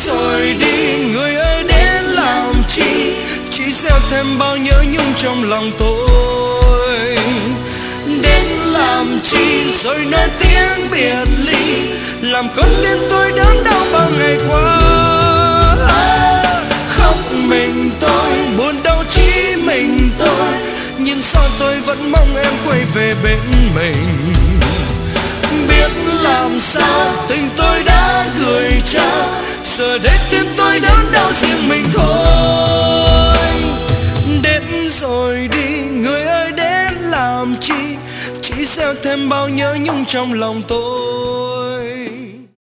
rồi đi, người ơi đến làm chi, chỉ gieo thêm bao nhớ nhung trong lòng tôi. Đến làm chi rồi nói tiếng biệt ly, làm con tim tôi đớn đau bao ngày qua. Khóc mình tôi, buồn đau chỉ mình tôi, nhưng sao tôi vẫn mong em quay về bên mình. Biết làm sao tình tôi đã gửi trao, giờ đây tim tôi đớn đau riêng mình thôi. Đến rồi đi, người ơi đến làm chi, chỉ gieo thêm bao nhớ nhung trong lòng tôi.